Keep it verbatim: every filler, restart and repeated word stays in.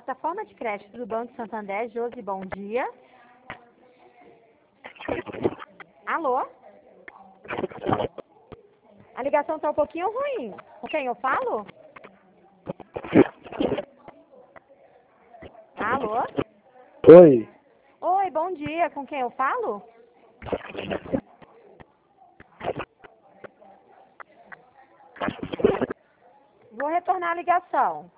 plataforma de crédito do Banco Santander. Josi, bom dia. Alô? A ligação está um pouquinho ruim. Com quem eu falo? Alô? Oi. Oi, bom dia. Com quem eu falo? Vou retornar a ligação.